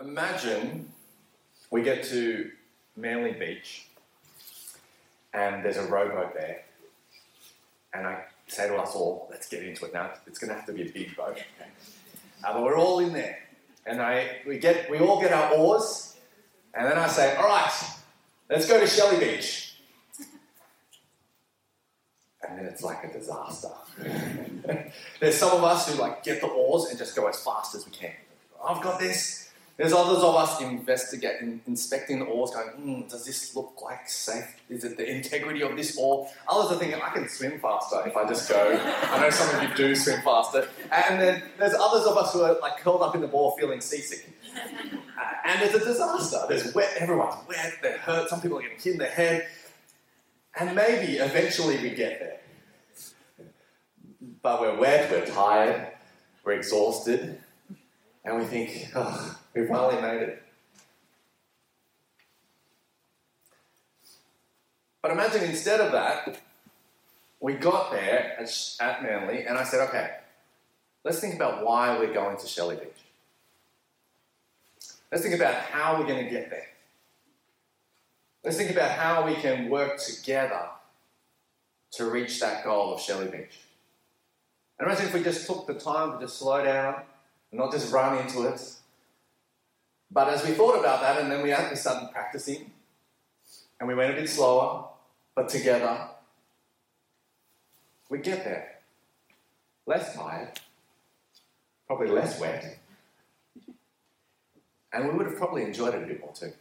Imagine we get to Manly Beach and there's a rowboat there, and I say to us all, let's get into it now. It's going to have to be a big boat. Okay? But we're all in there, and we all get our oars, and then I say, all right, let's go to Shelley Beach. And then it's like a disaster. There's some of us who get the oars and just go as fast as we can. I've got this. There's others of us inspecting the oars, going, does this look like safe? Is it the integrity of this oar? Others are thinking, I can swim faster if I just go. I know some of you do swim faster. And then there's others of us who are curled up in the ball feeling seasick. And it's a disaster. There's wet, everyone's wet, they're hurt, some people are getting hit in the head. And maybe eventually we get there. But we're wet, we're tired, we're exhausted, and we think, we finally made it. But imagine instead of that, we got there at Manly, and I said, okay, let's think about why we're going to Shelley Beach. Let's think about how we're going to get there. Let's think about how we can work together to reach that goal of Shelley Beach. And imagine if we just took the time to just slow down and not just run into it. But as we thought about that, and then we started practicing, and we went a bit slower, but together, we get there. Less tired, probably less wet, and we would have probably enjoyed it a bit more too.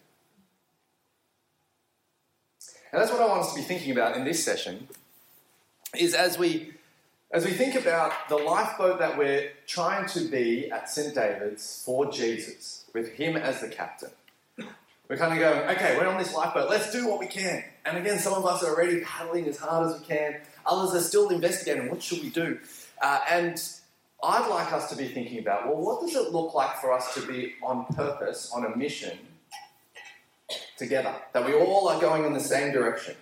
And that's what I want us to be thinking about in this session, is as we think about the lifeboat that we're trying to be at St. David's for Jesus, with him as the captain. We're kind of going, okay, we're on this lifeboat, let's do what we can. And again, some of us are already paddling as hard as we can. Others are still investigating, what should we do? And I'd like us to be thinking about, well, what does it look like for us to be on purpose, on a mission, together? That we all are going in the same direction.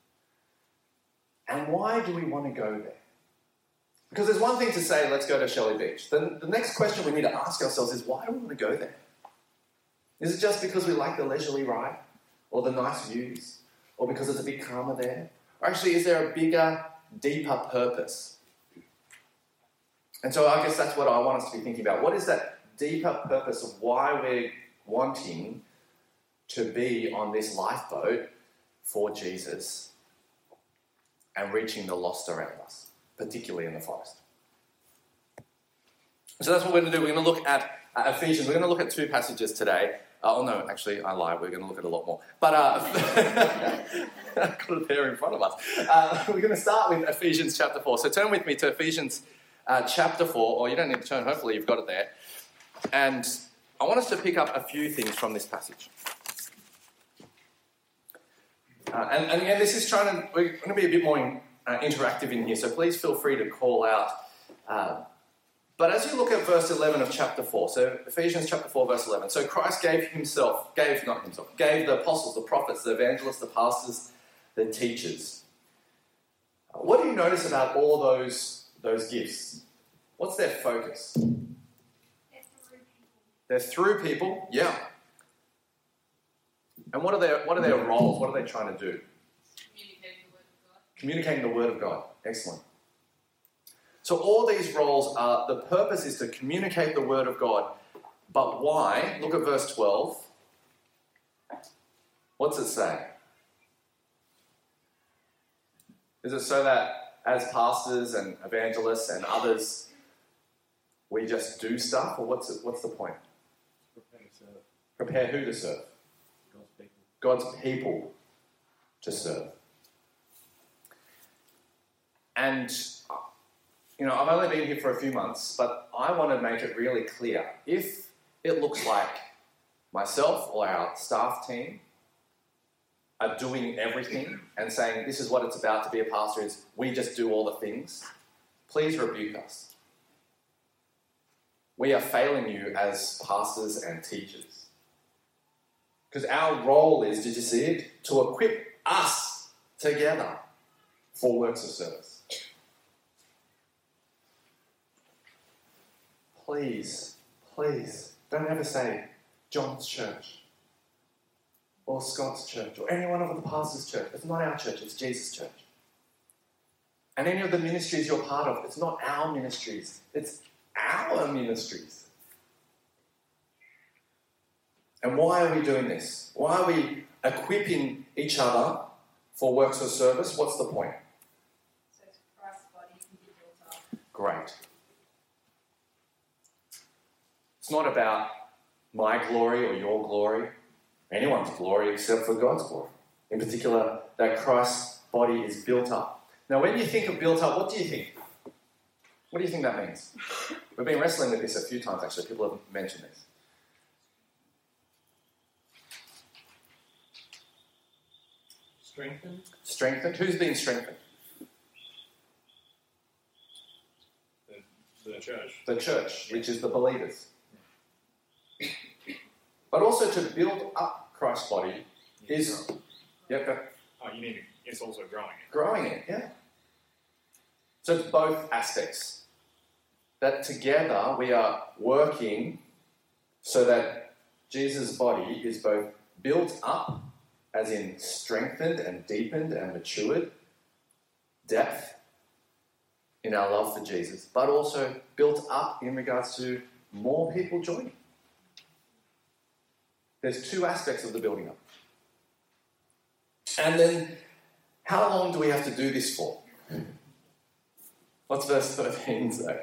And why do we want to go there? Because there's one thing to say, let's go to Shelley Beach. The next question we need to ask ourselves is, why do we want to go there? Is it just because we like the leisurely ride? Or the nice views? Or because it's a bit calmer there? Or actually, is there a bigger, deeper purpose? And so I guess that's what I want us to be thinking about. What is that deeper purpose of why we're wanting to be on this lifeboat for Jesus and reaching the lost around us, particularly in the forest? So that's what we're going to do. We're going to look at Ephesians. We're going to look at two passages today. No, actually, I lied. We're going to look at a lot more. But I've got it there in front of us. We're going to start with Ephesians chapter 4. So turn with me to Ephesians chapter 4, or you don't need to turn, hopefully you've got it there. And I want us to pick up a few things from this passage. And again, we're going to be a bit more interactive in here, so please feel free to call out. But as you look at verse 11 of chapter 4, so Ephesians chapter 4, verse 11, so Christ gave the apostles, the prophets, the evangelists, the pastors, the teachers. What do you notice about all those gifts? What's their focus? They're through people, yeah. And what are their roles? What are they trying to do? Communicating the word of God. Excellent. So all these roles the purpose is to communicate the word of God. But why? Look at verse 12. What's it say? Is it so that as pastors and evangelists and others, we just do stuff? Or what's the point? Prepare to serve. Prepare who to serve? God's people. God's people to serve. And I've only been here for a few months, but I want to make it really clear. If it looks like myself or our staff team are doing everything and saying this is what it's about to be a pastor, is we just do all the things, please rebuke us. We are failing you as pastors and teachers. Because our role is, did you see it? To equip us together for works of service. Please, don't ever say, John's church or Scott's church or any one of the pastors' church. It's not our church, it's Jesus' church. And any of the ministries you're part of, it's not our ministries, it's our ministries. And why are we doing this? Why are we equipping each other for works of service? What's the point? So Christ's body can be built up. Great. It's not about my glory or your glory, anyone's glory except for God's glory. In particular, that Christ's body is built up. Now, when you think of built up, what do you think? What do you think that means? We've been wrestling with this a few times, actually. People have mentioned this. Strengthened. Strengthened? Who's been strengthened? The church. The church, which is the believers. But also to build up Christ's body is... Yep, You mean it's also growing it. growing it, yeah. So it's both aspects. That together we are working so that Jesus' body is both built up, as in strengthened and deepened and matured, depth in our love for Jesus, but also built up in regards to more people joining. There's two aspects of the building up. And then, how long do we have to do this for? What's verse 13 say?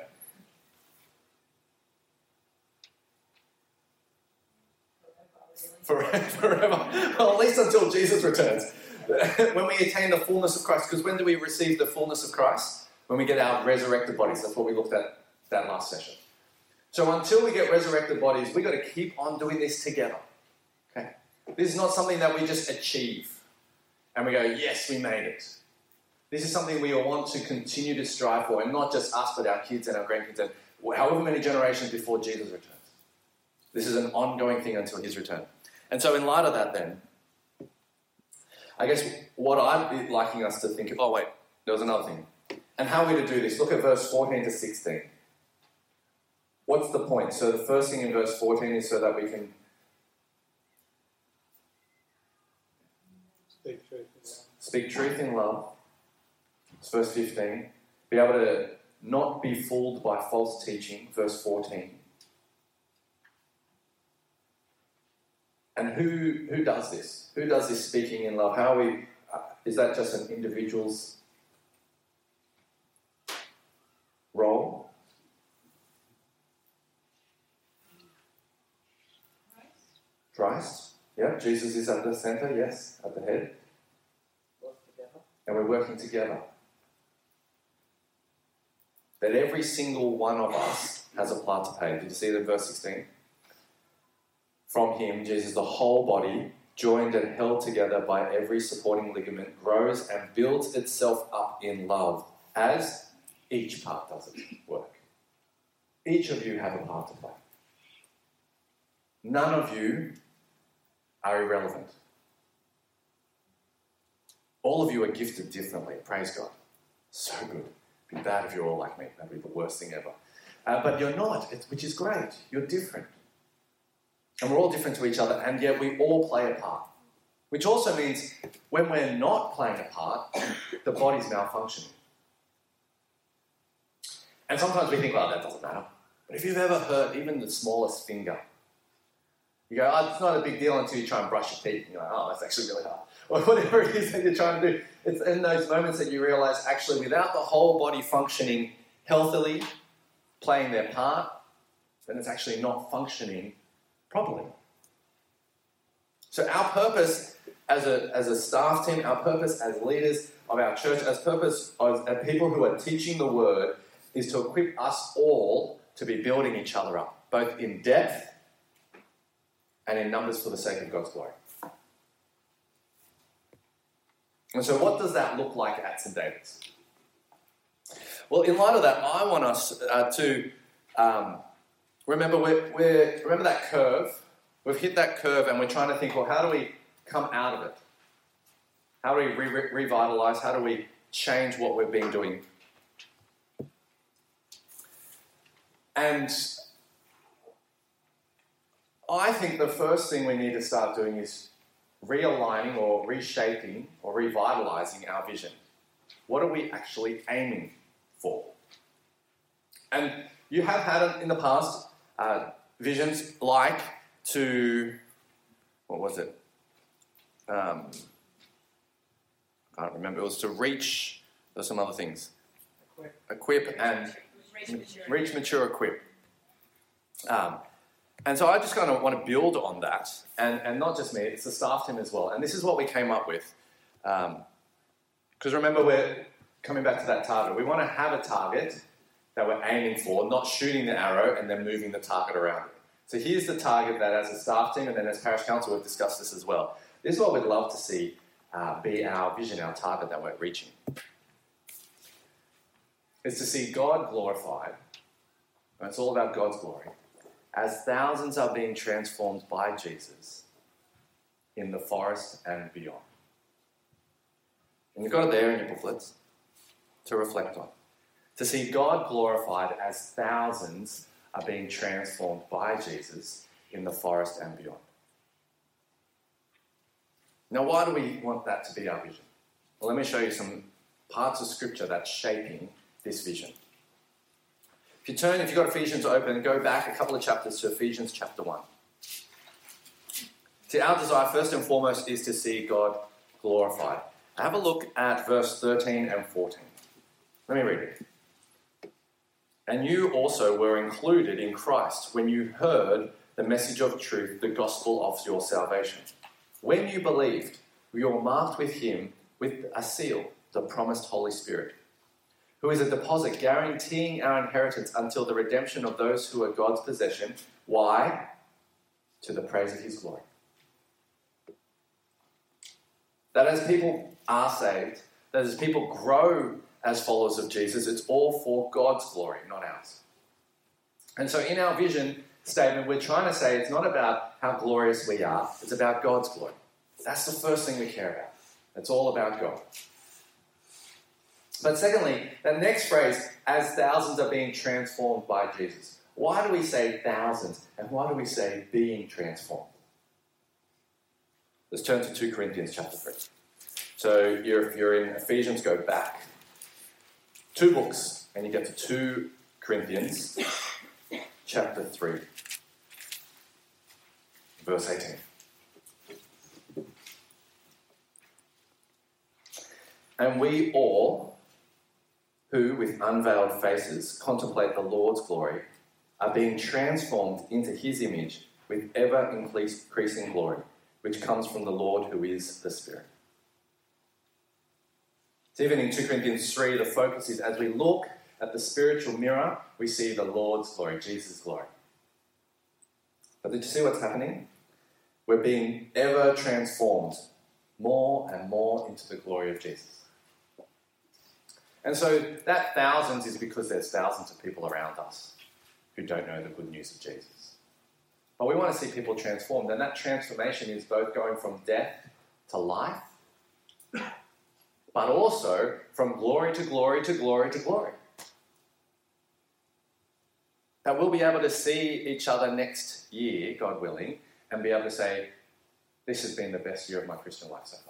Forever. Well, at least until Jesus returns. When we attain the fullness of Christ. Because when do we receive the fullness of Christ? When we get our resurrected bodies. That's what we looked at that last session. So until we get resurrected bodies, we've got to keep on doing this together. Okay? This is not something that we just achieve. And we go, yes, we made it. This is something we want to continue to strive for. And not just us, but our kids and our grandkids. And however many generations before Jesus returns. This is an ongoing thing until his return. And so in light of that then, I guess what I'd be liking us to think of, oh wait, there was another thing. And how are we to do this? Look at verse 14 to 16. What's the point? So the first thing in verse 14 is so that we can speak truth in love. It's verse 15. Be able to not be fooled by false teaching, verse 14. And who does this? Who does this speaking in love? How are we? Is that just an individual's role? Christ. Yeah, Jesus is at the center, yes, at the head. And we're working together. That every single one of us has a part to play. Did you see that in verse 16? From him, Jesus, the whole body, joined and held together by every supporting ligament, grows and builds itself up in love as each part does its work. Each of you have a part to play. None of you are irrelevant. All of you are gifted differently. Praise God. So good. It'd be bad if you're all like me. That'd be the worst thing ever. But you're not, which is great. You're different. And we're all different to each other, and yet we all play a part. Which also means when we're not playing a part, the body's malfunctioning. And sometimes we think, well, that doesn't matter. But if you've ever hurt even the smallest finger, you go, oh, it's not a big deal until you try and brush your teeth. And you're like, oh, that's actually really hard. Or whatever it is that you're trying to do. It's in those moments that you realise, actually, without the whole body functioning healthily, playing their part, then it's actually not functioning properly. So our purpose as a staff team, our purpose as leaders of our church, as people who are teaching the word, is to equip us all to be building each other up, both in depth and in numbers for the sake of God's glory. And so what does that look like at St. David's? Well, in light of that, I want us to remember remember that curve. We've hit that curve and we're trying to think, well, how do we come out of it? How do we revitalise? How do we change what we've been doing? And I think the first thing we need to start doing is realigning or reshaping or revitalizing our vision. What are we actually aiming for? And you have had in the past visions like to, what was it? I can't remember. It was to reach, there's some other things. Equip and reach, mature, equip. And so I just kind of want to build on that. And not just me, it's the staff team as well. And this is what we came up with. Because remember, we're coming back to that target. We want to have a target that we're aiming for, not shooting the arrow and then moving the target around it. So here's the target that as a staff team and then as parish council we've discussed this as well. This is what we'd love to see be our vision, our target that we're reaching. It's to see God glorified, and it's all about God's glory, as thousands are being transformed by Jesus in the forest and beyond. And you've got it there in your booklets to reflect on. To see God glorified as thousands are being transformed by Jesus in the forest and beyond. Now, why do we want that to be our vision? Well, let me show you some parts of Scripture that's shaping this vision. If you've got Ephesians open, go back a couple of chapters to Ephesians chapter 1. See, our desire, first and foremost, is to see God glorified. Have a look at verse 13 and 14. Let me read it. And you also were included in Christ when you heard the message of truth, the gospel of your salvation. When you believed, you were marked with him with a seal, the promised Holy Spirit, who is a deposit guaranteeing our inheritance until the redemption of those who are God's possession. Why? To the praise of his glory. That as people are saved, that as people grow as followers of Jesus, it's all for God's glory, not ours. And so in our vision statement, we're trying to say it's not about how glorious we are, it's about God's glory. That's the first thing we care about. It's all about God. But secondly, that next phrase, as thousands are being transformed by Jesus. Why do we say thousands? And why do we say being transformed? Let's turn to 2 Corinthians chapter 3. So if you're in Ephesians, go back 2 books and you get to 2 Corinthians chapter 3, verse 18. And we all, who with unveiled faces contemplate the Lord's glory, are being transformed into his image with ever increasing glory, which comes from the Lord who is the Spirit. So even in 2 Corinthians 3, the focus is as we look at the spiritual mirror, we see the Lord's glory, Jesus' glory. But did you see what's happening? We're being ever transformed more and more into the glory of Jesus. And so that thousands is because there's thousands of people around us who don't know the good news of Jesus. But we want to see people transformed, and that transformation is both going from death to life, but also from glory to glory to glory to glory. That we'll be able to see each other next year, God willing, and be able to say, this has been the best year of my Christian life so far.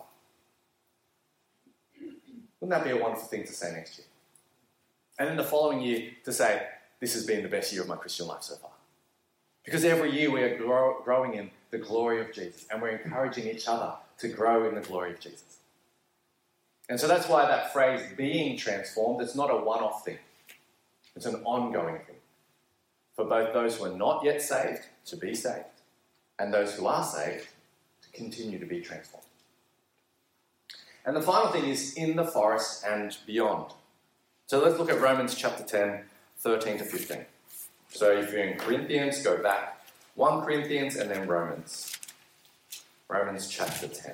Wouldn't that be a wonderful thing to say next year? And in the following year to say, this has been the best year of my Christian life so far. Because every year we are growing in the glory of Jesus, and we're encouraging each other to grow in the glory of Jesus. And so that's why that phrase, being transformed, it's not a one-off thing. It's an ongoing thing. For both those who are not yet saved, to be saved, and those who are saved, to continue to be transformed. And the final thing is in the forest and beyond. So let's look at Romans chapter 10, 13 to 15. So if you're in Corinthians, go back 1 Corinthians and then Romans. Romans chapter 10.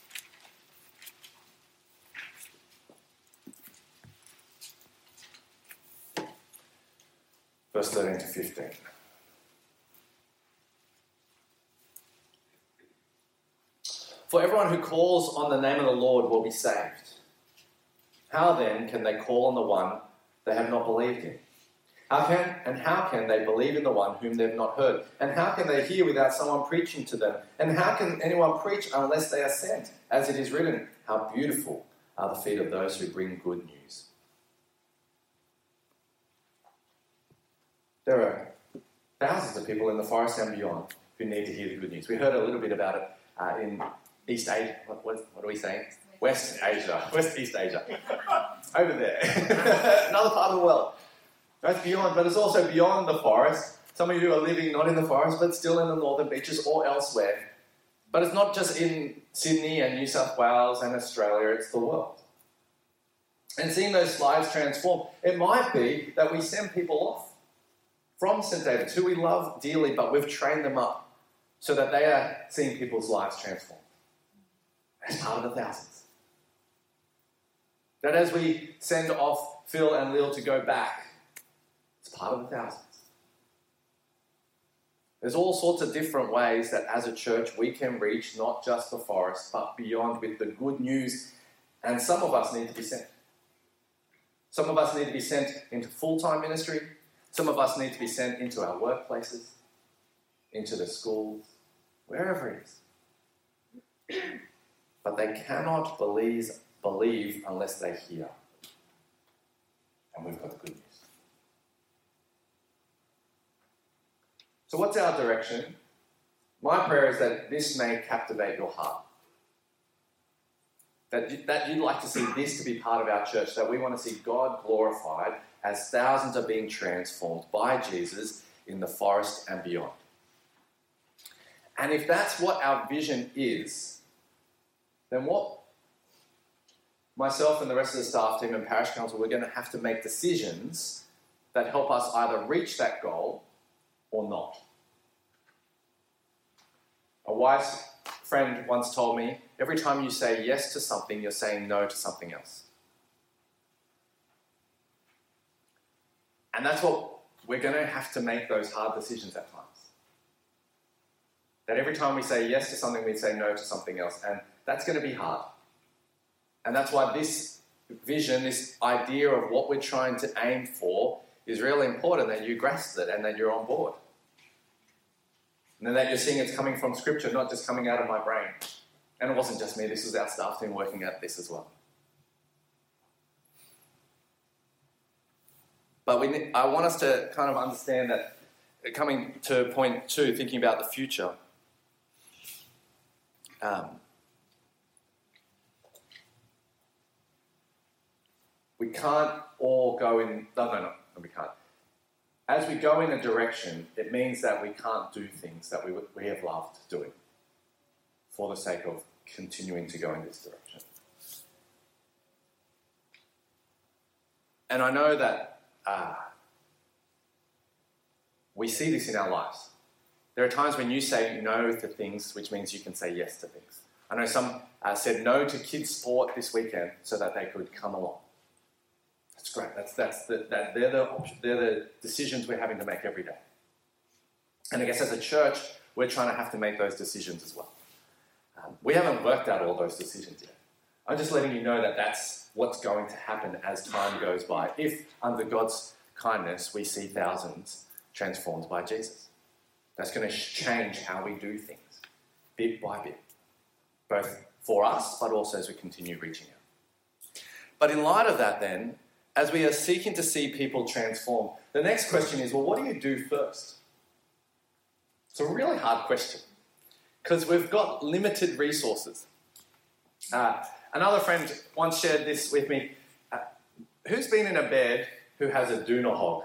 Verse 13 to 15. For everyone who calls on the name of the Lord will be saved. How then can they call on the one they have not believed in? How can they believe in the one whom they've not heard? And how can they hear without someone preaching to them? And how can anyone preach unless they are sent? As it is written, how beautiful are the feet of those who bring good news. There are thousands of people in the forest and beyond who need to hear the good news. We heard a little bit about it in East Asia. What are we saying? West East Asia. Over there. Another part of the world. That's beyond, but it's also beyond the forest. Some of you are living not in the forest, but still in the northern beaches or elsewhere. But it's not just in Sydney and New South Wales and Australia, it's the world. And seeing those lives transform, it might be that we send people off from St. David's, who we love dearly, but we've trained them up so that they are seeing people's lives transformed. As part of the thousands. That as we send off Phil and Lil to go back, it's part of the thousands. There's all sorts of different ways that as a church we can reach not just the forest, but beyond with the good news. And some of us need to be sent. Some of us need to be sent into full-time ministry. Some of us need to be sent into our workplaces, into the schools, wherever it is. But they cannot believe unless they hear. And we've got the good news. So what's our direction? My prayer is that this may captivate your heart. That you'd like to see this to be part of our church, that we want to see God glorified as thousands are being transformed by Jesus in the forest and beyond. And if that's what our vision is, then what myself and the rest of the staff team and parish council, we're going to have to make decisions that help us either reach that goal or not. A wise friend once told me, every time you say yes to something, you're saying no to something else. And that's what we're going to have to make, those hard decisions at times. That every time we say yes to something, we say no to something else. And that's going to be hard. And that's why this vision, this idea of what we're trying to aim for is really important, that you grasp it and that you're on board. And then that you're seeing it's coming from Scripture, not just coming out of my brain. And it wasn't just me, this was our staff team working at this as well. But I want us to kind of understand that, coming to point 2, thinking about the future, we can't all go in... No, we can't. As we go in a direction, it means that we can't do things that we have loved doing for the sake of continuing to go in this direction. And I know that we see this in our lives. There are times when you say no to things, which means you can say yes to things. I know some said no to kids' sport this weekend so that they could come along. That's great. They're the decisions we're having to make every day. And I guess as a church, we're trying to have to make those decisions as well. We haven't worked out all those decisions yet. I'm just letting you know that that's what's going to happen as time goes by. If, under God's kindness, we see thousands transformed by Jesus. That's going to change how we do things, bit by bit. Both for us, but also as we continue reaching out. But in light of that then, as we are seeking to see people transform, the next question is, well, what do you do first? It's a really hard question, because we've got limited resources. Another friend once shared this with me. Who's been in a bed who has a doona hog?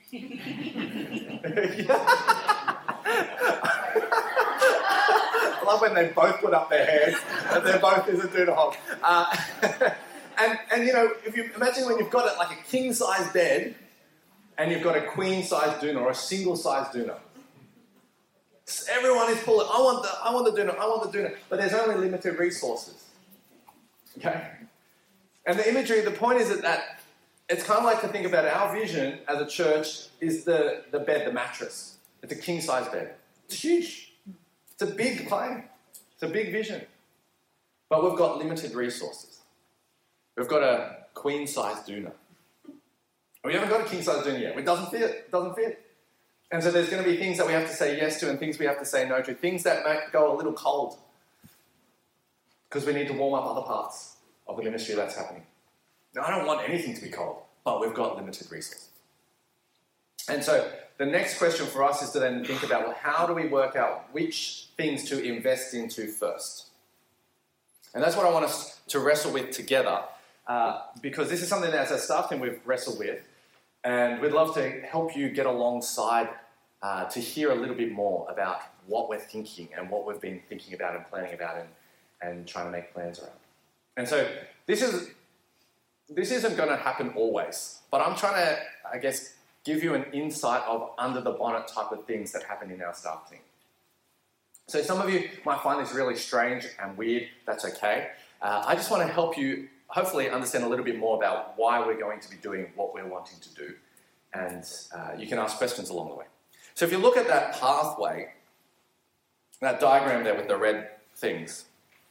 I love when they both put up their hands and they're both is a doona hog. And you know, if you imagine when you've got it like a king-size bed and you've got a queen-size doona or a single-size doona. Everyone is pulling, I want the doona, but there's only limited resources. Okay? And the imagery, the point is that it's kind of like to think about our vision as a church is the bed, the mattress. It's a king-size bed. It's huge. It's a big claim. It's a big vision. But we've got limited resources. We've got a queen-size doona. We haven't got a king-size dinner yet. It doesn't fit. It doesn't fit. And so there's going to be things that we have to say yes to and things we have to say no to. Things that might go a little cold because we need to warm up other parts of the ministry that's happening. Now, I don't want anything to be cold, but we've got limited resources. And so the next question for us is to then think about, well, how do we work out which things to invest into first? And that's what I want us to wrestle with together, because this is something that as a staff team we've wrestled with, and we'd love to help you get alongside to hear a little bit more about what we're thinking and what we've been thinking about and planning about and trying to make plans around. And so this isn't going to happen always, but I'm trying to, I guess, give you an insight of under the bonnet type of things that happen in our staff team. So some of you might find this really strange and weird. That's okay. I just want to help you hopefully understand a little bit more about why we're going to be doing what we're wanting to do. And you can ask questions along the way. So if you look at that pathway, that diagram there with the red things,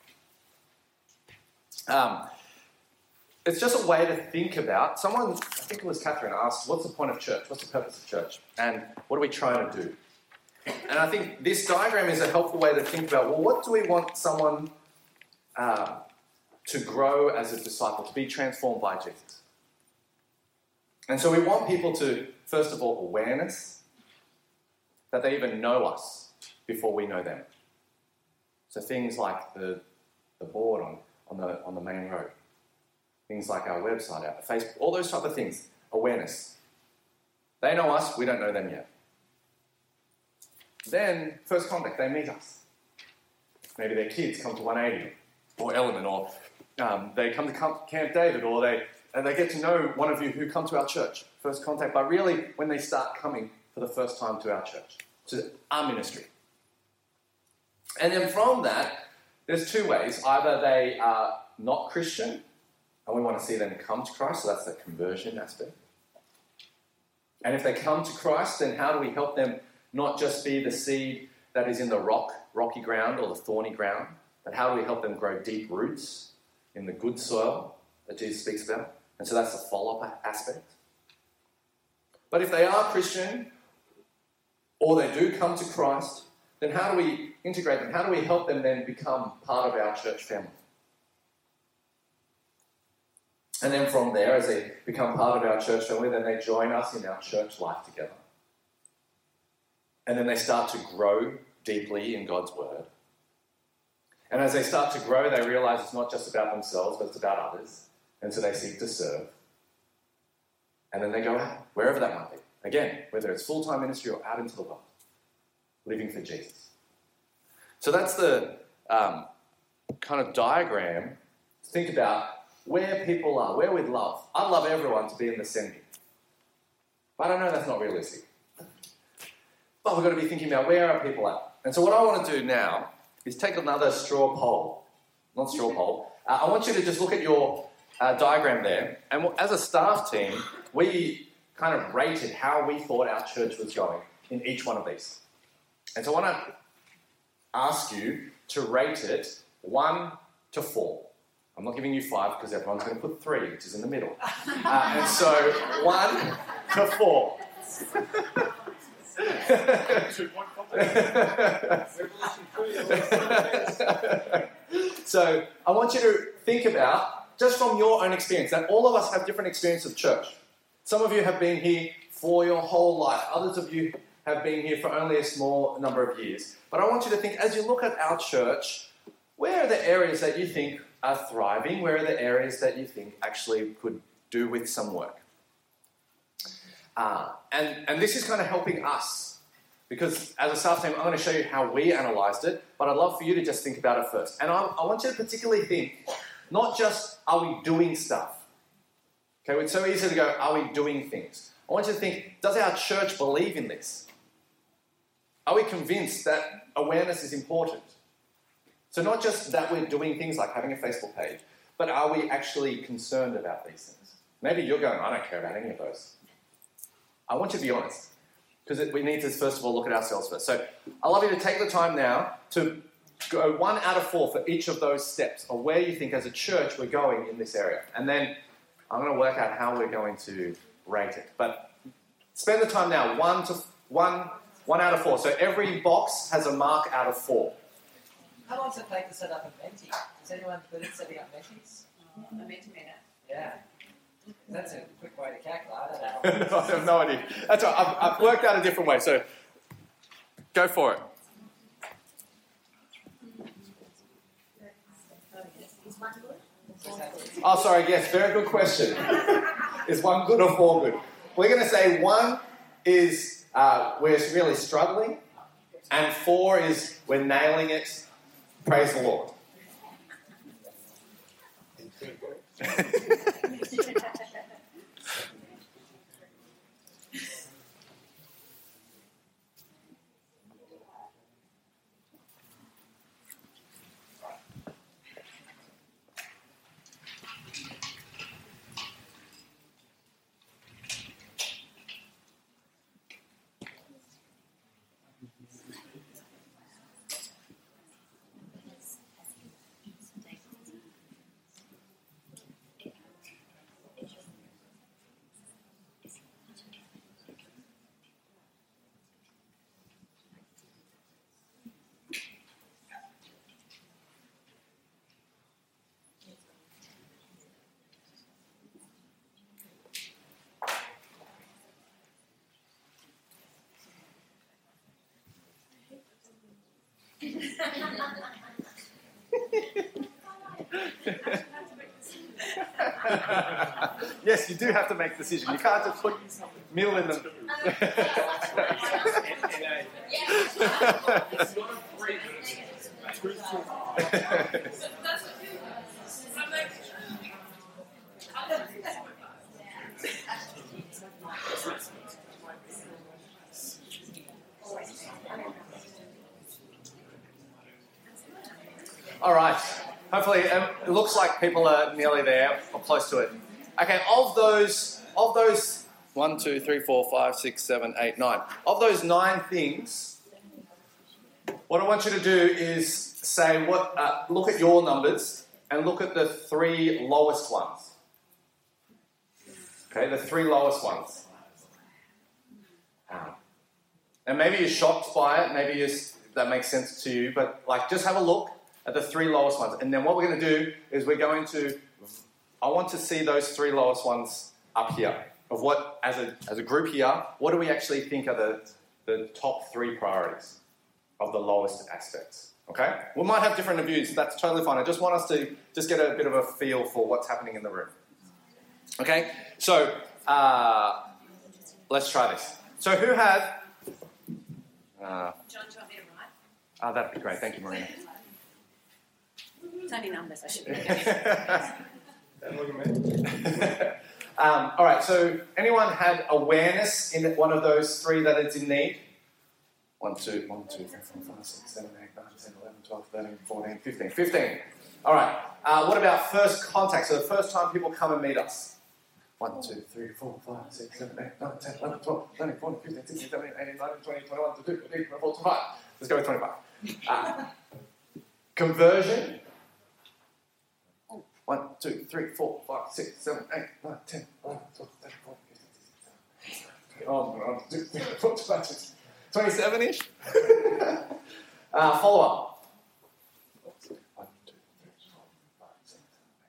it's just a way to think about. Someone, I think it was Catherine, asked, what's the point of church? What's the purpose of church? And what are we trying to do? And I think this diagram is a helpful way to think about, well, what do we want someone to grow as a disciple, to be transformed by Jesus? And so we want people to, first of all, awareness, that they even know us before we know them. So things like the board on the main road, things like our website, our Facebook, all those type of things, awareness. They know us, we don't know them yet. Then, first contact, they meet us. Maybe their kids come to 180 or Element, or they come to Camp David, or they get to know one of you who come to our church. First contact, but really when they start coming for the first time to our church, to our ministry. And then from that, there's two ways. Either they are not Christian, and we want to see them come to Christ, so that's the conversion aspect. And if they come to Christ, then how do we help them not just be the seed that is in the rocky ground or the thorny ground, but how do we help them grow deep roots in the good soil that Jesus speaks about? And so that's the follow-up aspect. But if they are Christian, or they do come to Christ, then how do we integrate them? How do we help them then become part of our church family? And then from there, as they become part of our church family, then they join us in our church life together. And then they start to grow deeply in God's word. And as they start to grow, they realize it's not just about themselves, but it's about others. And so they seek to serve. And then they go out, wherever that might be. Again, whether it's full-time ministry or out into the world, living for Jesus. So that's the kind of diagram to think about where people are, where we'd love. I'd love everyone to be in the centre. But I know that's not realistic. But we've got to be thinking about where are people at. And so what I want to do now is take another straw poll. Not straw poll. I want you to just look at your diagram there. And as a staff team, we kind of rated how we thought our church was going in each one of these. And so I want to ask you to rate it 1 to 4. I'm not giving you 5 because everyone's going to put 3, which is in the middle. And so 1 to 4. So I want you to think about, just from your own experience, that all of us have different experiences of church. Some of you have been here for your whole life. Others of you have been here for only a small number of years. But I want you to think, as you look at our church, where are the areas that you think are thriving? Where are the areas that you think actually could do with some work? And this is kind of helping us, because as a staff team, I'm going to show you how we analysed it, but I'd love for you to just think about it first. And I want you to particularly think, not just, are we doing stuff? Okay, it's so easy to go, are we doing things? I want you to think, does our church believe in this? Are we convinced that awareness is important? So not just that we're doing things like having a Facebook page, but are we actually concerned about these things? Maybe you're going, I don't care about any of those. I want you to be honest, because we need to first of all look at ourselves first. So I'd love you to take the time now to go 1 out of 4 for each of those steps, or where you think as a church we're going in this area. And then I'm going to work out how we're going to rate it. But spend the time now. One out of 4. So every box has a mark out of 4. How long does it take to set up a Menti? Is anyone good at setting up Mentis? A Mentimeter. Yeah. That's a quick way to calculate. I don't know. No, I have no idea. That's all right. I've worked out a different way. So go for it. Is one good? Oh, sorry. Yes, very good question. Is 1 good or 4 good? We're going to say 1 is we're really struggling, and 4 is we're nailing it. Praise the Lord. Yes, you do have to make a decision. You can't just put meal in them. It's not a 3, but it's 2 All right. Hopefully, it looks like people are nearly there or close to it. Okay, of those 1, 2, 3, 4, 5, 6, 7, 8, 9. Of those 9 things, what I want you to do is say look at your numbers and look at the 3 lowest ones. Okay, the 3 lowest ones. And maybe you're shocked by it, maybe that makes sense to you, but just have a look at the 3 lowest ones. And then what we're going to do is I want to see those 3 lowest ones up here. Of what, as a group here, what do we actually think are the top 3 priorities of the lowest aspects? Okay? We might have different views. That's totally fine. I just want us to just get a bit of a feel for what's happening in the room. Okay? So, let's try this. So who had... John, do you want me to write? that'd be great. Thank you, Marina. It's only numbers, I should be. Don't look at me. All right, so anyone had awareness in one of those 3 that it's in need? 1, 2, 3, 4, 5, 6, 7, 8, 9, 10, 11, 12, 13, 14, 15. 15. All right, what about first contact? So the first time people come and meet us. 1, 2, 3, 4, 5, 6, 7, 8, 9, 10, 11, 12, 13, 14, 15, 16, 17, 18, 19, 20, 21, 22, 23, 24, 25. Let's go with 25. Conversion. 1, 2, 3, 4, 5, 6, 7, 8, 9, 10, 11, 12, 13, 14, 15, 16, 17, 18, 19, 20, 21, 22, 23, 24, 27-ish. Follow up. 1, 2, 3, 4, 5, 6,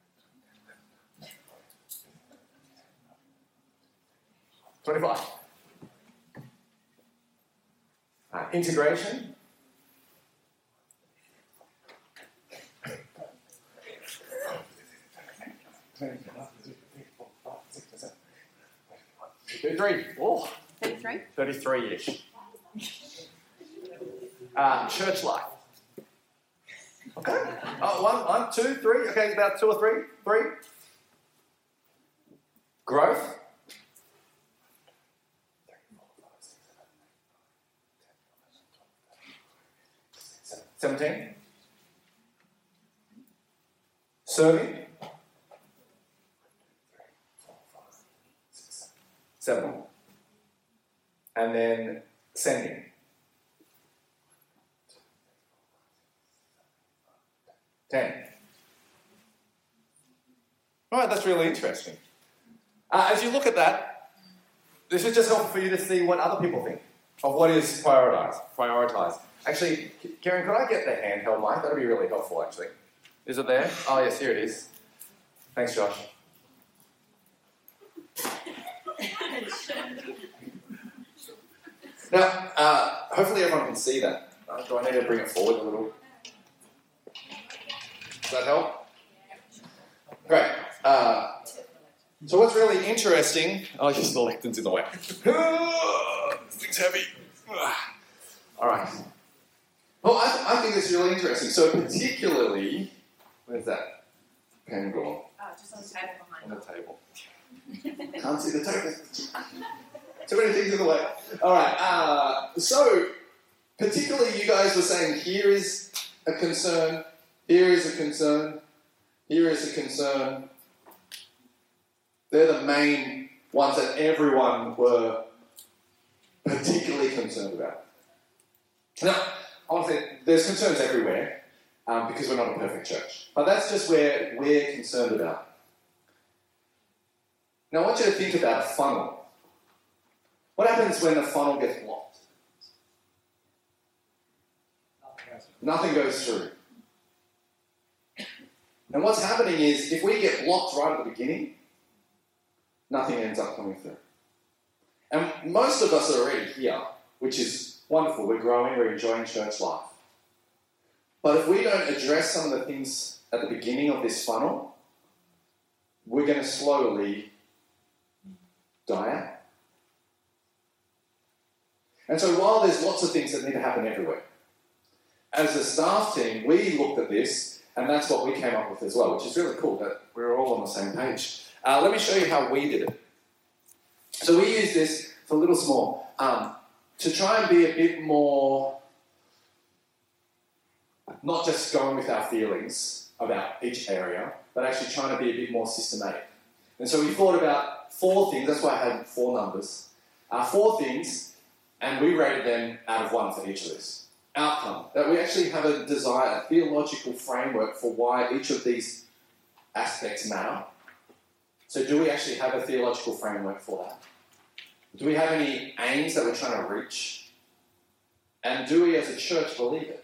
7, 8, 25. Integration. Oh, 33? 33-ish. Church life. Okay. 1, 2, 3. Okay, about 2 or 3. 3. Growth. 17. Serving. 7. And then sending. 10. All right, that's really interesting. As you look at that, this is just helpful for you to see what other people think of what is prioritized. Actually, Karen, could I get the handheld mic? That would be really helpful, actually. Is it there? Oh, yes, here it is. Thanks, Josh. Now, hopefully everyone can see that. Do I need to bring it forward a little? Does that help? Great. So what's really interesting... Oh, just the lectins in the way. This thing's heavy. All right. Well, I think it's really interesting. So particularly... Where's that pen gone? Oh, just on the table behind. On the table. Can't see the table. Too many things in the way. All right. So, particularly you guys were saying, here is a concern, here is a concern, here is a concern. They're the main ones that everyone were particularly concerned about. Now, I want to say there's concerns everywhere because we're not a perfect church. But that's just where we're concerned about. Now, I want you to think about a funnel. What happens when the funnel gets blocked? Nothing goes through. And what's happening is, if we get blocked right at the beginning, nothing ends up coming through. And most of us are already here, which is wonderful. We're growing, we're enjoying church life. But if we don't address some of the things at the beginning of this funnel, we're going to slowly die out. And so while there's lots of things that need to happen everywhere, as a staff team, we looked at this, and that's what we came up with as well, which is really cool that we're all on the same page. Let me show you how we did it. So we used this, it's a little small, to try and be a bit more, not just going with our feelings about each area, but actually trying to be a bit more systematic. And so we thought about 4 things, that's why I had 4 numbers, 4 things, and we rated them out of 1 for each of this. Outcome, that we actually have a desire, a theological framework for why each of these aspects matter. So do we actually have a theological framework for that? Do we have any aims that we're trying to reach? And do we as a church believe it?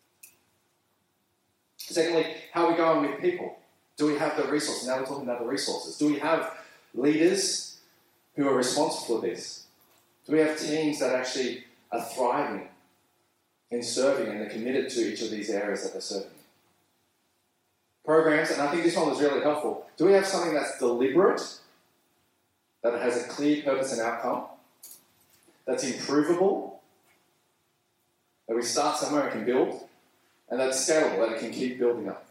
Secondly, how are we going with people? Do we have the resources? Now we're talking about the resources. Do we have leaders who are responsible for this? Do we have teams that actually are thriving in serving and they're committed to each of these areas that they're serving? Programs, and I think this one was really helpful. Do we have something that's deliberate, that has a clear purpose and outcome, that's improvable, that we start somewhere and can build, and that's scalable, that it can keep building up?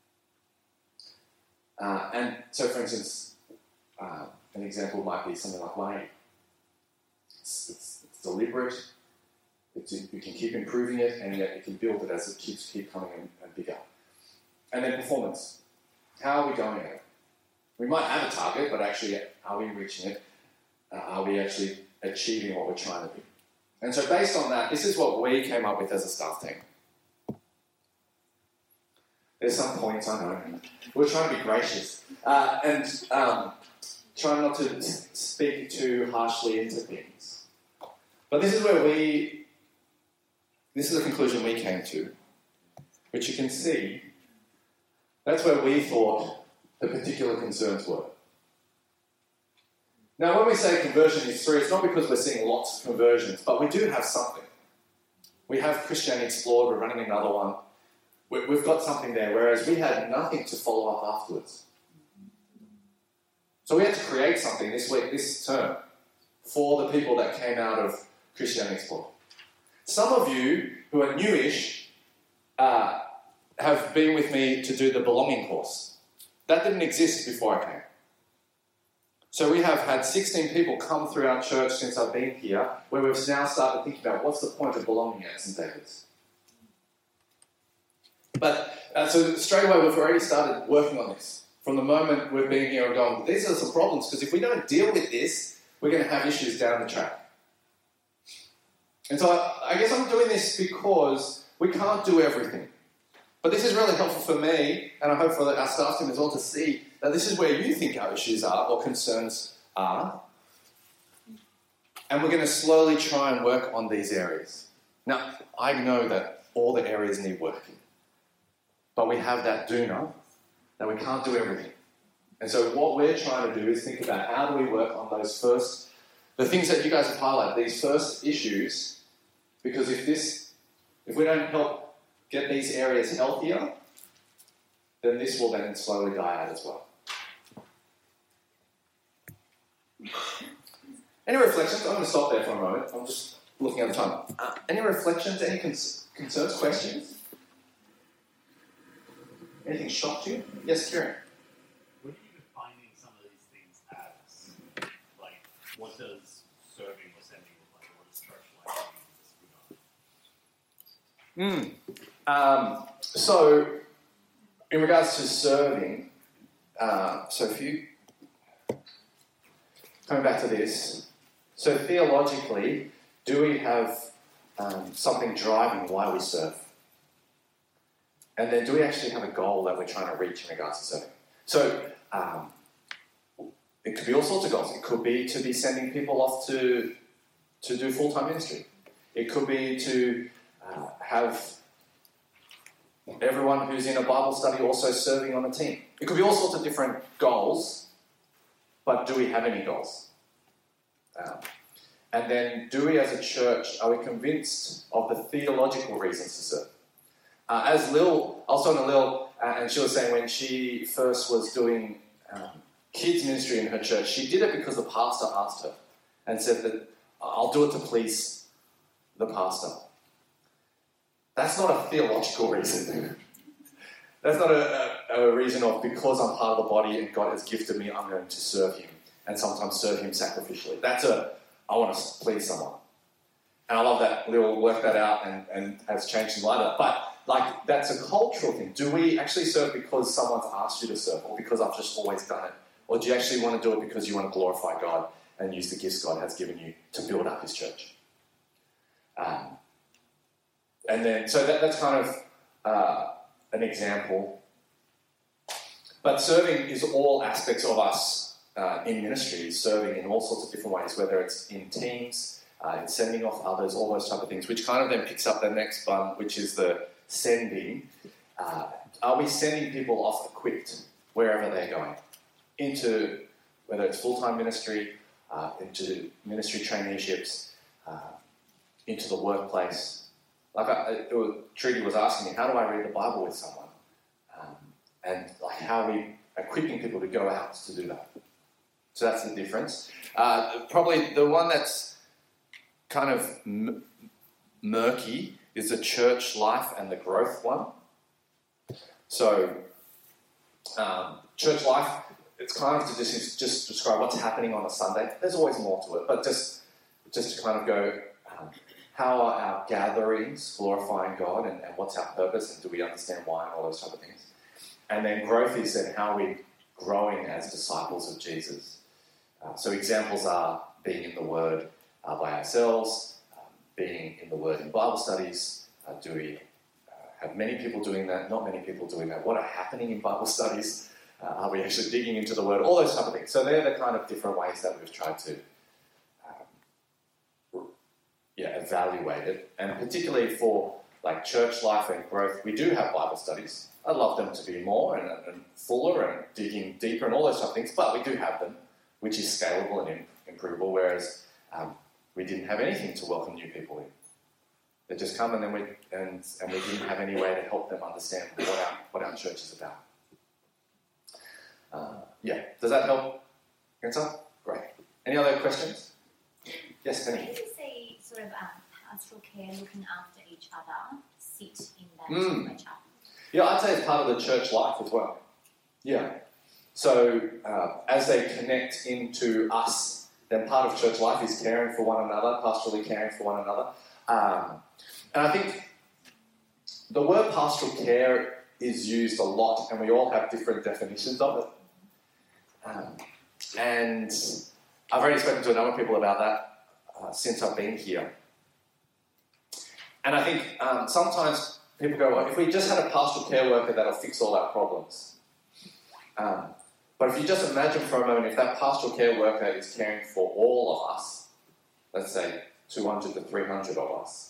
And so, for instance, an example might be something like Wayne. It's deliberate, you can keep improving it, and yet you can build it as it keep coming and bigger. And then performance. How are we going at it? We might have a target, but actually, are we reaching it? Are we actually achieving what we're trying to do? And so based on that, this is what we came up with as a staff team. There's some points, I know. We're trying to be gracious. And trying not to speak too harshly into things. But this is where this is the conclusion we came to, which you can see, that's where we thought the particular concerns were. Now, when we say conversion is 3, it's not because we're seeing lots of conversions, but we do have something. We have Christianity Explored, we're running another one. We've got something there, whereas we had nothing to follow up afterwards. So we had to create something this term, for the people that came out of Christianity Explored. Some of you who are newish have been with me to do the belonging course. That didn't exist before I came. So we have had 16 people come through our church since I've been here, where we've now started thinking about what's the point of belonging at St. David's. But so straight away we've already started working on this. From the moment we've been here and gone, these are some problems, because if we don't deal with this, we're going to have issues down the track. And so I guess I'm doing this because we can't do everything. But this is really helpful for me, and I hope for our staff team as well, to see that this is where you think our issues are or concerns are. And we're going to slowly try and work on these areas. Now, I know that all the areas need working. But we have that doona, that we can't do everything. And so what we're trying to do is think about how do we work on those first, the things that you guys have highlighted, these first issues, because if we don't help get these areas healthier, then this will then slowly die out as well. Any reflections? I'm going to stop there for a moment. I'm just looking at the time. Any reflections? Any concerns? Questions? Anything shocked you? Yes, Kieran. What are you defining some of these things as? Like, what does serving or sending look like? What does church life mean? So, in regards to serving, so if you coming back to this, so theologically, do we have something driving why we serve? And then do we actually have a goal that we're trying to reach in regards to serving? So it could be all sorts of goals. It could be to be sending people off to do full-time ministry. It could be to have everyone who's in a Bible study also serving on a team. It could be all sorts of different goals, but do we have any goals? And then do we as a church, are we convinced of the theological reasons to serve? As Lil, I was talking to Lil, and she was saying when she first was doing kids ministry in her church, she did it because the pastor asked her and said that, I'll do it to please the pastor. That's not a theological reason. That's not a reason of because I'm part of the body and God has gifted me, I'm going to serve him and sometimes serve him sacrificially. That's I want to please someone. And I love that Lil worked that out and has changed his life. But like, that's a cultural thing. Do we actually serve because someone's asked you to serve or because I've just always done it? Or do you actually want to do it because you want to glorify God and use the gifts God has given you to build up his church? And then, so that's kind of an example. But serving is all aspects of us in ministry, serving in all sorts of different ways, whether it's in teams, in sending off others, all those type of things, which kind of then picks up the next one, which is the sending. Are we sending people off equipped wherever they're going? Into, whether it's full-time ministry, into ministry traineeships, into the workplace. Like Trudy was asking me, how do I read the Bible with someone? And like, how are we equipping people to go out to do that? So that's the difference. Probably the one that's kind of murky is the church life and the growth one. So church life, it's kind of to just describe what's happening on a Sunday. There's always more to it, but just to kind of go, how are our gatherings glorifying God and what's our purpose and do we understand why and all those type of things. And then growth is then how we're growing as disciples of Jesus. So examples are being in the Word by ourselves, being in the Word in Bible studies. Do we have many people doing that? Not many people doing that. What are happening in Bible studies? Are we actually digging into the Word? All those type of things. So they're the kind of different ways that we've tried to evaluate it. And particularly for like church life and growth, we do have Bible studies. I'd love them to be more and fuller and digging deeper and all those type of things, but we do have them, which is scalable and improvable, whereas we didn't have anything to welcome new people in. They just come and then we didn't have any way to help them understand what our church is about. Does that help answer? Great. Any other questions? Yes, Penny. Where does the sort of pastoral care, looking after each other, sit in that measure? Yeah, I'd say it's part of the church life as well. Yeah. So as they connect into us, then part of church life is caring for one another, pastorally caring for one another. And I think the word pastoral care is used a lot, and we all have different definitions of it. And I've already spoken to a number of people about that since I've been here. And I think sometimes people go, well, if we just had a pastoral care worker, that'll fix all our problems. But if you just imagine for a moment, if that pastoral care worker is caring for all of us, let's say 200 to 300 of us,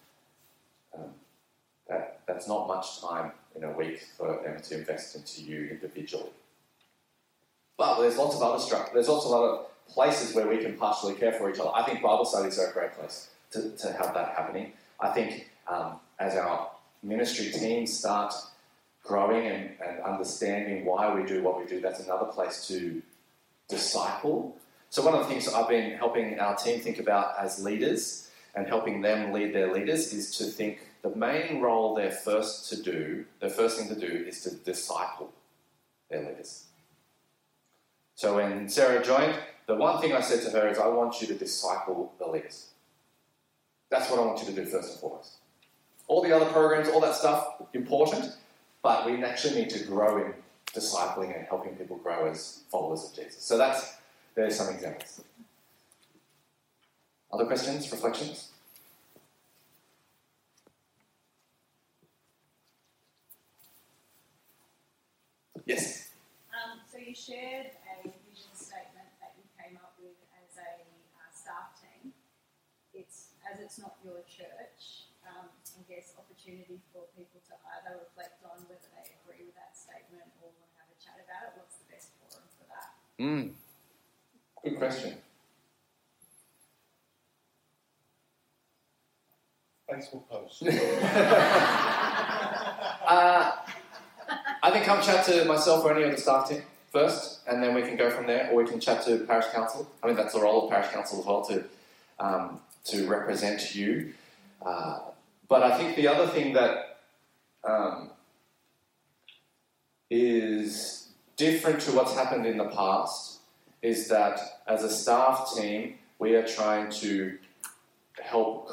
that's not much time in a week for them to invest into you individually. But there's lots of other there's lots of other places where we can partially care for each other. I think Bible studies are a great place to have that happening. I think as our ministry teams start growing and understanding why we do what we do, that's another place to disciple. So one of the things I've been helping our team think about as leaders and helping them lead their leaders is to think the main role their first thing to do is to disciple their leaders. So when Sarah joined, the one thing I said to her is, I want you to disciple the leaders. That's what I want you to do first and foremost. All the other programs, all that stuff, important, but we actually need to grow in discipling and helping people grow as followers of Jesus. So there's some examples. Other questions, reflections? Yes? So you shared a vision statement that you came up with as a staff team. It's not your church, I guess opportunity for people to either reflect on whether they agree with that statement or want to have a chat about it. What's the best forum for that? Good question. Facebook post. I think come chat to myself or any of the staff team first, and then we can go from there, or we can chat to parish council. I mean, that's the role of parish council as well, to represent you. But I think the other thing that is different to what's happened in the past is that as a staff team, we are trying to help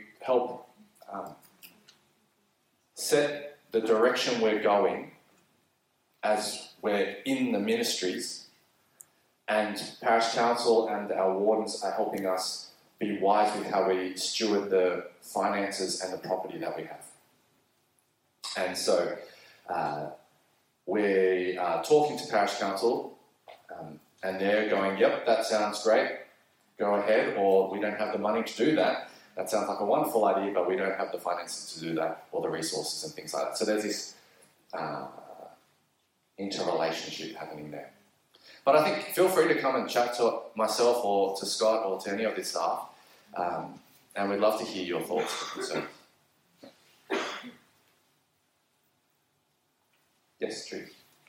set the direction we're going as we're in the ministries, and parish council and our wardens are helping us be wise with how we steward the finances and the property that we have. And so we are talking to parish council, and they're going, yep, that sounds great, go ahead, or we don't have the money to do that. That sounds like a wonderful idea, but we don't have the finances to do that, or the resources and things like that. So there's this interrelationship happening there. But I think feel free to come and chat to myself or to Scott or to any of the staff, and we'd love to hear your thoughts or concerns. Yes, Truth.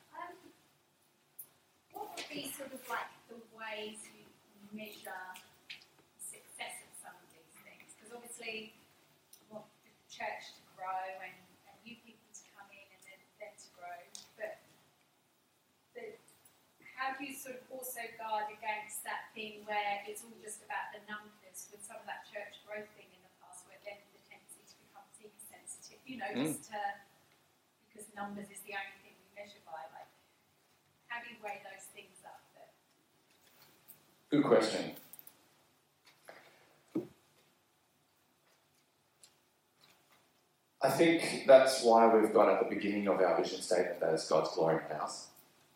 What would be sort of like the ways you measure success of some of these things? Because obviously you want the church to grow and new people to come in and then them to grow. But how do you sort of also guard against that thing where it's all just about the numbers with some of that church growth thing in the past, where then the tendency to become seeker sensitive, just because numbers is the only thing we measure by. Like, how do you weigh those things up? Good question. I think that's why we've got at the beginning of our vision statement that it's God's glory in house.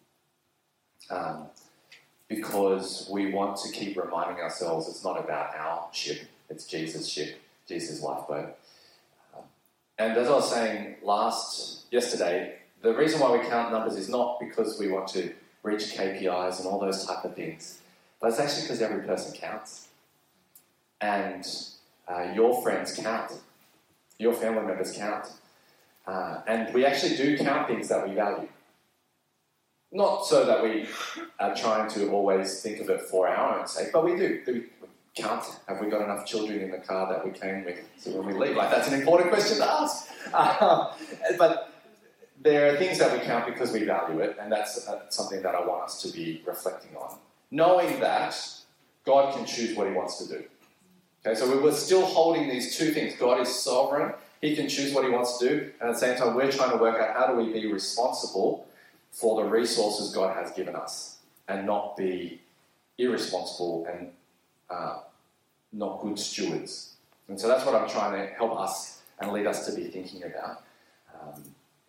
Because we want to keep reminding ourselves it's not about our ship, it's Jesus' ship, Jesus' lifeboat. And as I was saying yesterday, the reason why we count numbers is not because we want to reach KPIs and all those type of things, but it's actually because every person counts. And your friends count. Your family members count. And we actually do count things that we value. Not so that we are trying to always think of it for our own sake, but we do. We count. Have we got enough children in the car that we came with? So when we leave, that's an important question to ask. But there are things that we count because we value it, and that's something that I want us to be reflecting on. Knowing that God can choose what he wants to do. Okay, so we're still holding these two things. God is sovereign. He can choose what he wants to do, and at the same time, we're trying to work out how do we be responsible for the resources God has given us and not be irresponsible and not good stewards. And so that's what I'm trying to help us and lead us to be thinking about.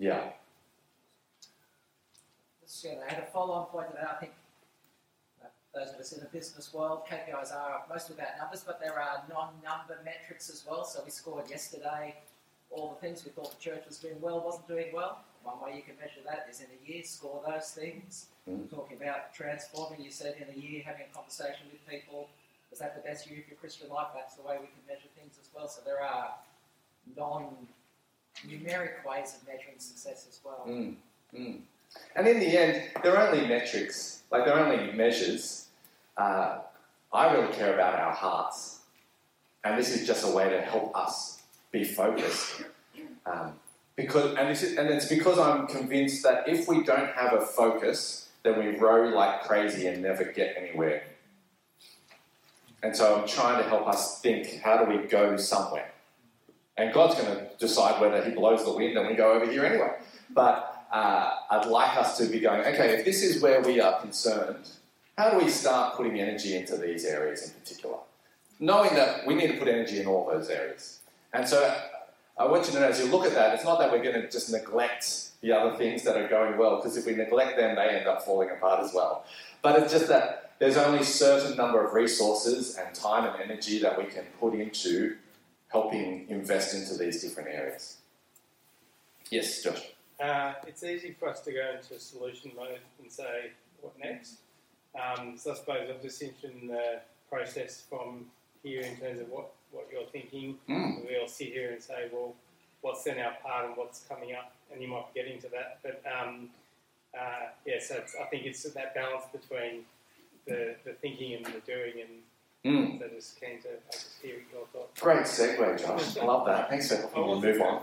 I had a follow-on point to that. I think those of us in the business world, KPIs are mostly about numbers, but there are non-number metrics as well. So we scored yesterday all the things we thought the church was doing well, wasn't doing well. One way you can measure that is in a year, score those things. Talking about transforming, you said in a year, having a conversation with people, was that the best year of your Christian life? That's the way we can measure things as well. So there are non-numeric ways of measuring success as well. And in the end, they're only metrics, like they're only measures. I really care about our hearts. And this is just a way to help us be focused. It's because I'm convinced that if we don't have a focus, then we row like crazy and never get anywhere. And so I'm trying to help us think, how do we go somewhere? And God's going to decide whether he blows the wind and we go over here anyway. But I'd like us to be going, okay, if this is where we are concerned, how do we start putting energy into these areas in particular? Knowing that we need to put energy in all those areas. And so I want you to know, as you look at that, it's not that we're going to just neglect the other things that are going well, because if we neglect them, they end up falling apart as well. But it's just that there's only a certain number of resources and time and energy that we can put into helping invest into these different areas. Yes, Josh? It's easy for us to go into solution mode and say, what next? So I suppose I'm just interested in the process from here in terms of what you're thinking. We all sit here and say, well, what's then our part and what's coming up? And you might be getting to that. But so I think it's that balance between the thinking and the doing, and so just keen to hear your thoughts. Great segue, Josh. I love that. Thanks for helping me move on.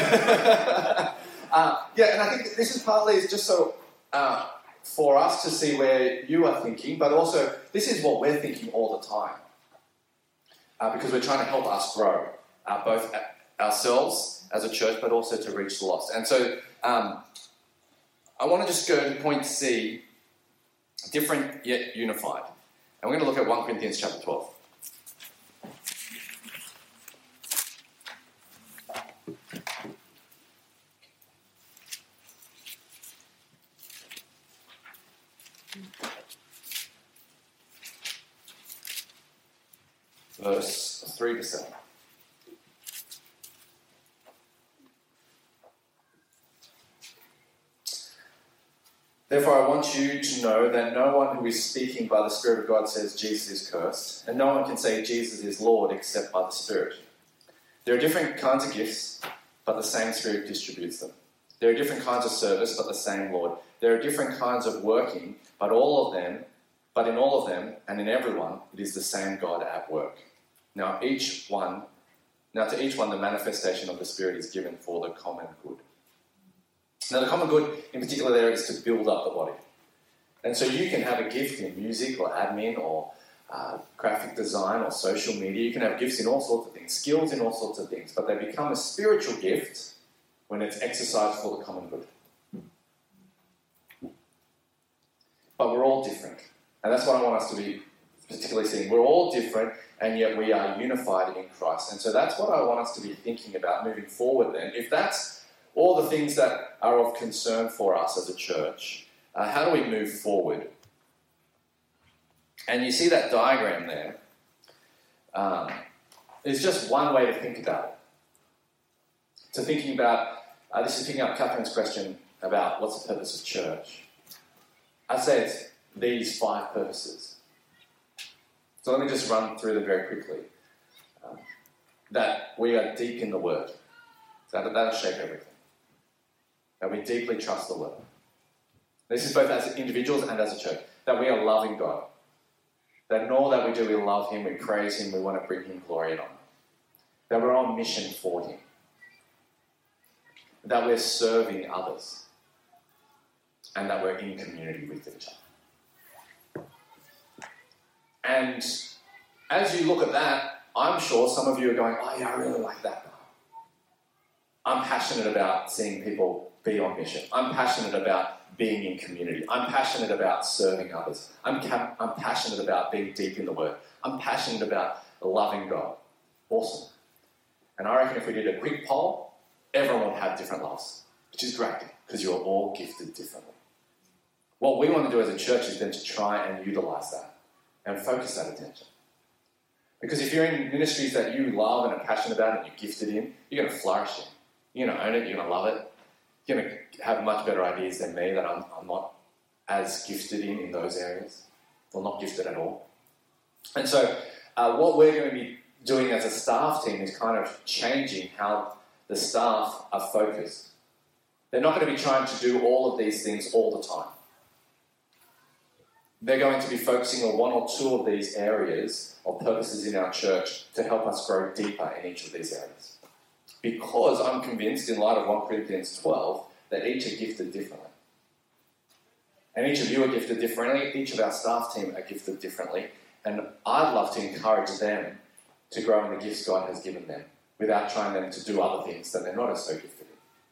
And I think this is partly just so for us to see where you are thinking, but also this is what we're thinking all the time. Because we're trying to help us grow, both ourselves as a church, but also to reach the lost. And so I want to just go to point C, different yet unified. And we're going to look at 1 Corinthians chapter 12. Verse 3 to 7. Therefore, I want you to know that no one who is speaking by the Spirit of God says Jesus is cursed, and no one can say Jesus is Lord except by the Spirit. There are different kinds of gifts, but the same Spirit distributes them. There are different kinds of service, but the same Lord. There are different kinds of working, but in all of them and in everyone, it is the same God at work. Now to each one, the manifestation of the Spirit is given for the common good. Now, the common good, in particular, there is to build up the body. And so you can have a gift in music or admin or graphic design or social media. You can have gifts in all sorts of things, skills in all sorts of things, but they become a spiritual gift when it's exercised for the common good. But we're all different. And that's what I want us to be particularly seeing. We're all different, and yet we are unified in Christ. And so that's what I want us to be thinking about moving forward then. If that's all the things that are of concern for us as a church, how do we move forward? And you see that diagram there. It's just one way to think about it. So thinking about, this is picking up Catherine's question about what's the purpose of church. I'd say it's these 5 purposes. So let me just run through them very quickly. That we are deep in the Word. So that'll shape everything. That we deeply trust the Word. This is both as individuals and as a church. That we are loving God. That in all that we do, we love Him, we praise Him, we want to bring Him glory and honour. That we're on mission for Him. That we're serving others. And that we're in community with each other. And as you look at that, I'm sure some of you are going, oh yeah, I really like that. I'm passionate about seeing people be on mission. I'm passionate about being in community. I'm passionate about serving others. I'm passionate about being deep in the Word. I'm passionate about loving God. Awesome. And I reckon if we did a quick poll, everyone would have different loves, which is great because you're all gifted differently. What we want to do as a church is then to try and utilise that. and focus that attention. Because if you're in ministries that you love and are passionate about and you're gifted in, you're going to flourish in. You're going to own it, you're going to love it. You're going to have much better ideas than me that I'm not as gifted in those areas, or not gifted at all. And so what we're going to be doing as a staff team is kind of changing how the staff are focused. They're not going to be trying to do all of these things all the time. They're going to be focusing on one or two of these areas or purposes in our church to help us grow deeper in each of these areas. Because I'm convinced, in light of 1 Corinthians 12, that each are gifted differently. And each of you are gifted differently. Each of our staff team are gifted differently. And I'd love to encourage them to grow in the gifts God has given them without trying them to do other things that they're not as so gifted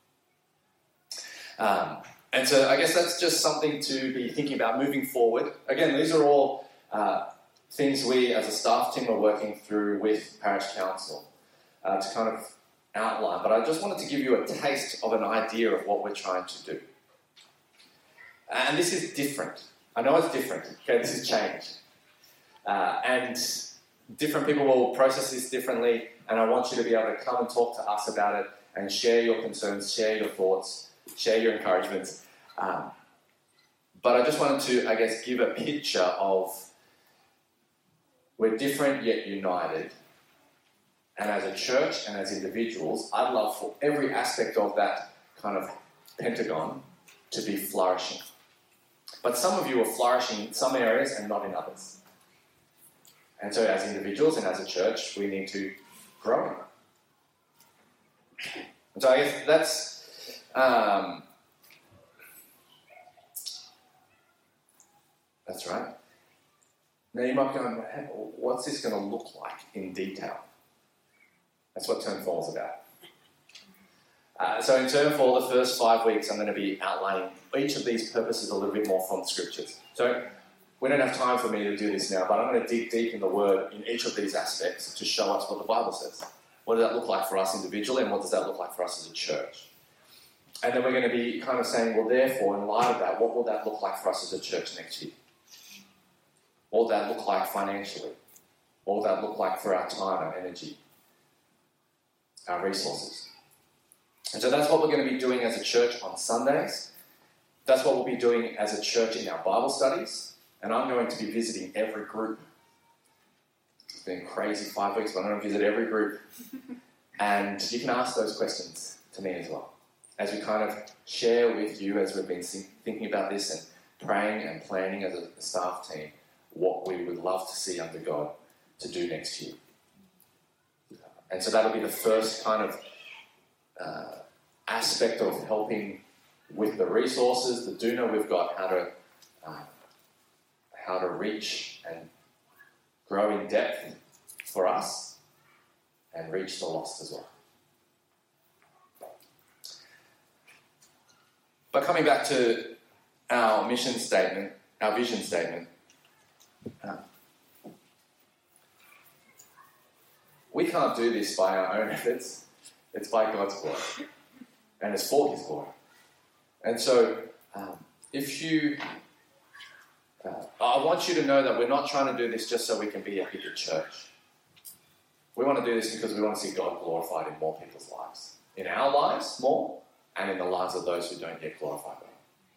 in. And so I guess that's just something to be thinking about moving forward. Again, these are all things we as a staff team are working through with Parish Council to kind of outline. But I just wanted to give you a taste of an idea of what we're trying to do. And this is different. I know it's different. Okay, this is change. And different people will process this differently, and I want you to be able to come and talk to us about it and share your concerns, share your thoughts, share your encouragements. But I just wanted to, I guess, give a picture of we're different yet united. And as a church and as individuals, I'd love for every aspect of that kind of pentagon to be flourishing. But some of you are flourishing in some areas and not in others. And so as individuals and as a church, we need to grow. And so I guess that's right. Now you might be going, what's this going to look like in detail? That's what Term 4 is about. So in Term 4, the first 5 weeks, I'm going to be outlining each of these purposes a little bit more from the Scriptures. So we don't have time for me to do this now, but I'm going to dig deep in the Word in each of these aspects to show us what the Bible says. What does that look like for us individually, and what does that look like for us as a church? And then we're going to be kind of saying, well, therefore, in light of that, what will that look like for us as a church next year? What will that look like financially? What will that look like for our time, our energy, our resources? And so that's what we're going to be doing as a church on Sundays. That's what we'll be doing as a church in our Bible studies. And I'm going to be visiting every group. It's been crazy 5 weeks, but I'm going to visit every group. And you can ask those questions to me as well, as we kind of share with you, as we've been thinking about this and praying and planning as a staff team, what we would love to see under God to do next year. And so that'll be the first kind of aspect of helping with the resources, the doona we've got, how to reach and grow in depth for us and reach the lost as well. But coming back to our mission statement, our vision statement, we can't do this by our own efforts. It's by God's glory. And it's for His glory. And so, I want you to know that we're not trying to do this just so we can be a bigger church. We want to do this because we want to see God glorified in more people's lives. In our lives, more, and in the lives of those who don't yet glorify God.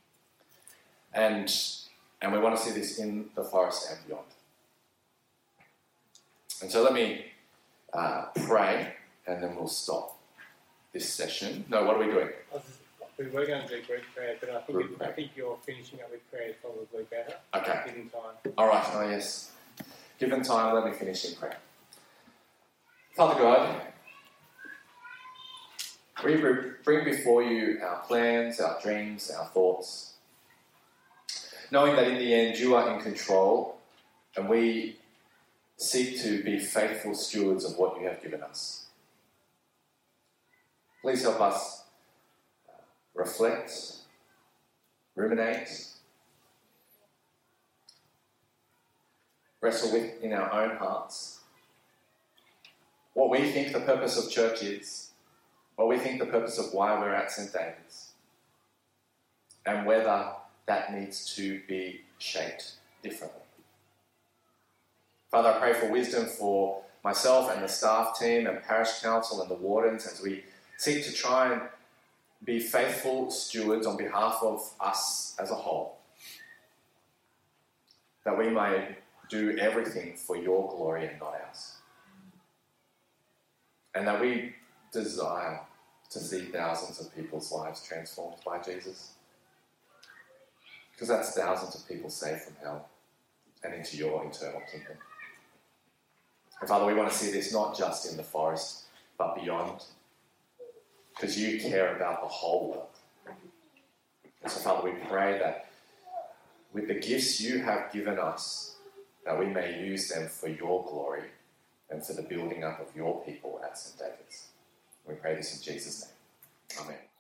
And we want to see this in the forest and beyond. And so let me pray, and then we'll stop this session. No, what are we doing? We were going to do group prayer, but I think you're finishing up with prayer is probably better. Okay. Given time. All right. Oh, yes. Given time, let me finish in prayer. Father God, we bring before you our plans, our dreams, our thoughts, knowing that in the end you are in control, and we seek to be faithful stewards of what you have given us. Please help us reflect, ruminate, wrestle with in our own hearts what we think the purpose of church is, what we think the purpose of why we're at St. David's, and whether that needs to be shaped differently. Father, I pray for wisdom for myself and the staff team and parish council and the wardens as we seek to try and be faithful stewards on behalf of us as a whole. That we may do everything for your glory and not ours. And that we desire to see thousands of people's lives transformed by Jesus. Because that's thousands of people saved from hell and into your eternal kingdom. And Father, we want to see this not just in the forest, but beyond. Because you care about the whole world. And so, Father, we pray that with the gifts you have given us, that we may use them for your glory and for the building up of your people at St. David's. We pray this in Jesus' name. Amen.